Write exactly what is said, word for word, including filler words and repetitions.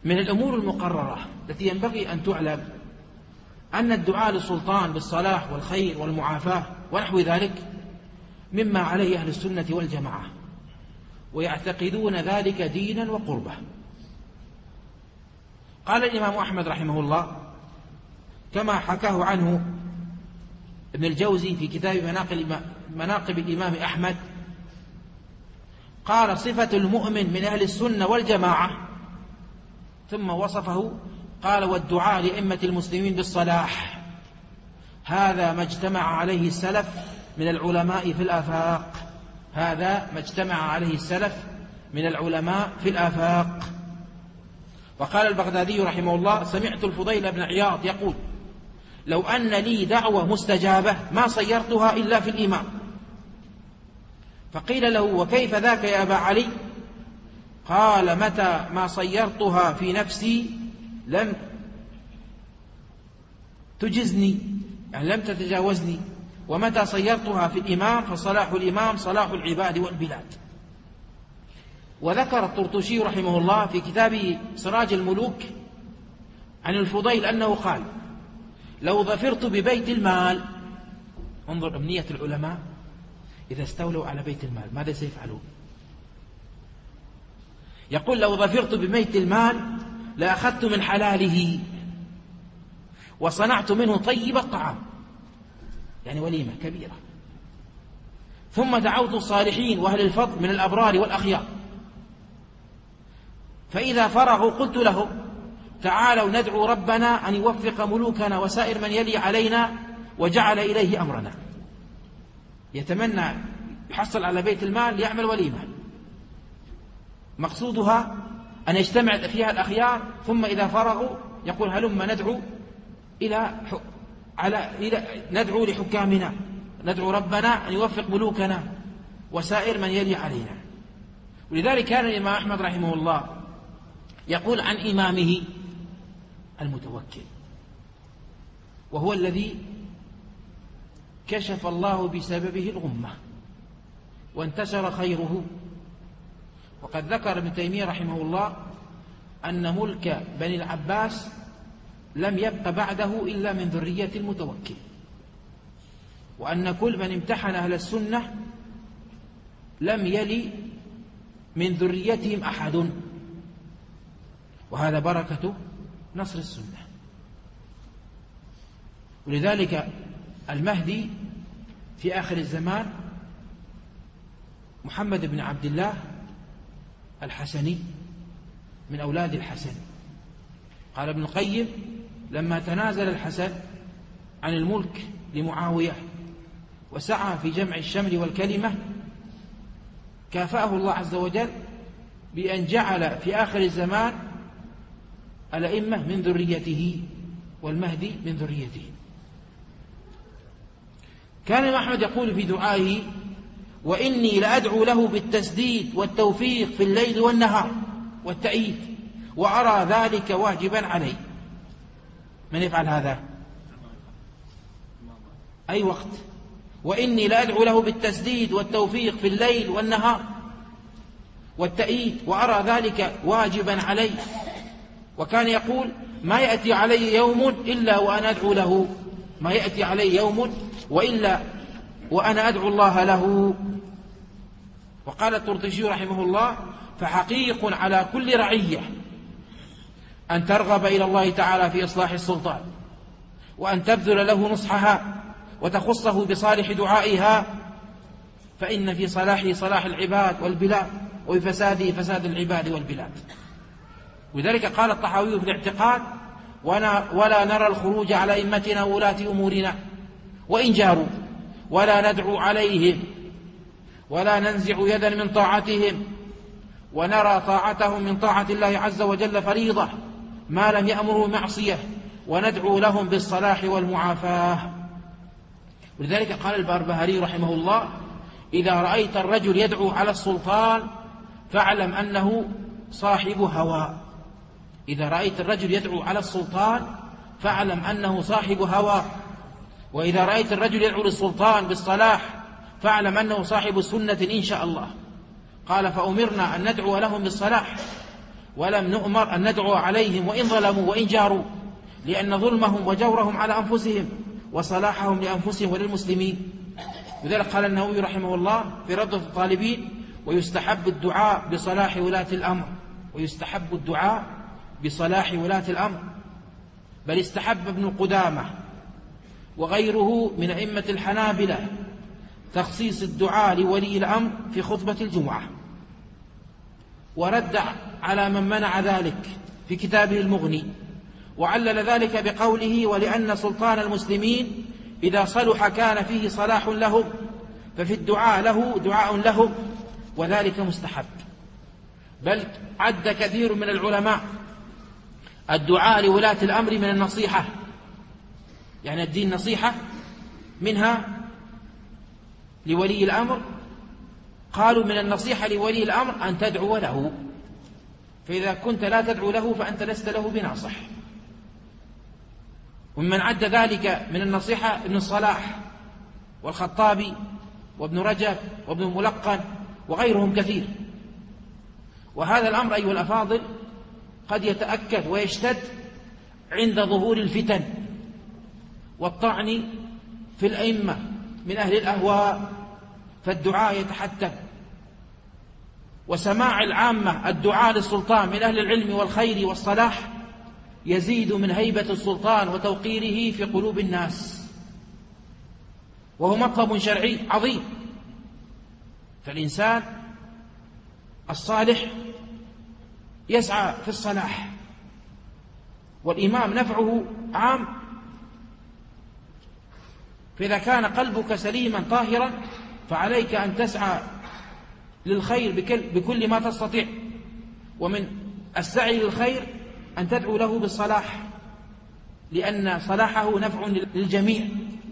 من الأمور المقررة التي ينبغي أن تعلم أن الدعاء للسلطان بالصلاح والخير والمعافاة ونحو ذلك مما عليه أهل السنة والجماعة، ويعتقدون ذلك دينا وقربة. قال الإمام أحمد رحمه الله كما حكاه عنه ابن الجوزي في كتاب مناقب الإمام أحمد، قال: صفة المؤمن من أهل السنة والجماعة، ثم وصفه قال: والدعاء لأئمة المسلمين بالصلاح، هذا ما اجتمع عليه السلف من العلماء في الآفاق، هذا ما اجتمع عليه السلف من العلماء في الآفاق. وقال البغدادي رحمه الله: سمعت الفضيل بن عياض يقول: لو أن لي دعوة مستجابة ما صيرتها إلا في الإمام. فقيل له: وكيف ذاك يا أبا علي؟ قال: متى ما صيرتها في نفسي لم تجزني، يعني لم تتجاوزني، ومتى صيرتها في الإمام فصلاح الإمام صلاح العباد والبلاد. وذكر الطرطوشي رحمه الله في كتابه سراج الملوك عن الفضيل أنه قال: لو ظفرت ببيت المال، انظر أمنية العلماء إذا استولوا على بيت المال ماذا سيفعلون؟ يقول: لو ظفرت ببيت المال لأخذت من حلاله وصنعت منه طيب الطعام، يعني وليمة كبيرة، ثم دعوت الصالحين وأهل الفضل من الأبرار والأخيار، فإذا فرغوا قلت لهم: تعالوا ندعو ربنا أن يوفق ملوكنا وسائر من يلي علينا وجعل إليه أمرنا. يتمنى يحصل على بيت المال ليعمل وليمة، مقصودها أن يجتمع فيها الأخيار، ثم إذا فرغوا يقول: هلم ندعو إلى على إلى ندعو لحكامنا، ندعو ربنا أن يوفق ملوكنا وسائر من يلي علينا. ولذلك كان الإمام أحمد رحمه الله يقول عن إمامه: المتوكل، وهو الذي كشف الله بسببه الغمة وانتشر خيره. وقد ذكر ابن تيمية رحمه الله أن ملك بني العباس لم يبق بعده إلا من ذرية المتوكل، وأن كل من امتحن أهل السنة لم يلي من ذريتهم أحد، وهذا بركة نصر السنة. ولذلك المهدي في آخر الزمان محمد بن عبد الله الحسني من أولاد الحسن. قال ابن القيم: لما تنازل الحسن عن الملك لمعاوية وسعى في جمع الشمل والكلمة، كافأه الله عز وجل بأن جعل في آخر الزمان الأئمة من ذريته، والمهدي من ذريته. كان الإمام أحمد يقول في دعائه: وإني لأدعو له بالتسديد والتوفيق في الليل والنهار والتأييد، وأرى ذلك واجبا علي. من يفعل هذا؟ أي وقت؟ وإني لأدعو له بالتسديد والتوفيق في الليل والنهار والتأييد، وأرى ذلك واجبا علي. وكان يقول: ما يأتي علي يوم إلا وأنا أدعو له، ما يأتي علي يوم وإلا وأنا أدعو الله له. وقال الطرطوشي رحمه الله: فحقيق على كل رعية أن ترغب إلى الله تعالى في إصلاح السلطان، وأن تبذل له نصحها وتخصه بصالح دعائها، فإن في صلاحه صلاح العباد والبلاد، وفي فساده فساد العباد والبلاد. ولذلك قال الطحاوي في الاعتقاد: ولا نرى الخروج على أئمتنا وولاة أمورنا وإن جاروا، ولا ندعو عليهم، ولا ننزع يدا من طاعتهم، ونرى طاعتهم من طاعة الله عز وجل فريضة ما لم يأمروا معصية، وندعو لهم بالصلاح والمعافاة. ولذلك قال البربهاري رحمه الله: إذا رأيت الرجل يدعو على السلطان فاعلم أنه صاحب هوى. إذا رأيت الرجل يدعو على السلطان فاعلم أنه صاحب هوى. وإذا رأيت الرجل يدعو للسلطان بالصلاح فاعلم أنه صاحب سنة إن شاء الله. قال: فأمرنا أن ندعو لهم بالصلاح، ولم نؤمر أن ندعو عليهم وإن ظلموا وإن جاروا، لأن ظلمهم وجورهم على أنفسهم وصلاحهم لأنفسهم وللمسلمين. لذلك قال النووي رحمه الله في روضة الطالبين: ويستحب الدعاء بصلاح ولاة الأمر، ويستحب الدعاء بصلاح ولاة الأمر. بل استحب ابن قدامة وغيره من أئمة الحنابلة تخصيص الدعاء لولي الأمر في خطبة الجمعة، ورد على من منع ذلك في كتابه المغني، وعلل ذلك بقوله: ولأن سلطان المسلمين إذا صلح كان فيه صلاح لهم، ففي الدعاء له دعاء لهم، وذلك مستحب. بل عد كثير من العلماء الدعاء لولاة الأمر من النصيحة، يعني الدين نصيحة، منها لولي الأمر قالوا من النصيحة لولي الأمر أن تدعو له، فإذا كنت لا تدعو له فأنت لست له بناصح. ومن عد ذلك من النصيحة ابن الصلاح والخطابي وابن رجب وابن الملقن وغيرهم كثير. وهذا الأمر أيها الأفاضل قد يتأكد ويشتد عند ظهور الفتن والطعن في الأئمة من أهل الأهواء، فالدعاء يتحتم، وسماع العامة الدعاء للسلطان من أهل العلم والخير والصلاح يزيد من هيبة السلطان وتوقيره في قلوب الناس، وهو مطلب شرعي عظيم. فالإنسان الصالح يسعى في الصلاح، والإمام نفعه عام. فإذا كان قلبك سليما طاهرا فعليك أن تسعى للخير بكل ما تستطيع، ومن السعي للخير أن تدعو له بالصلاح، لأن صلاحه نفع للجميع.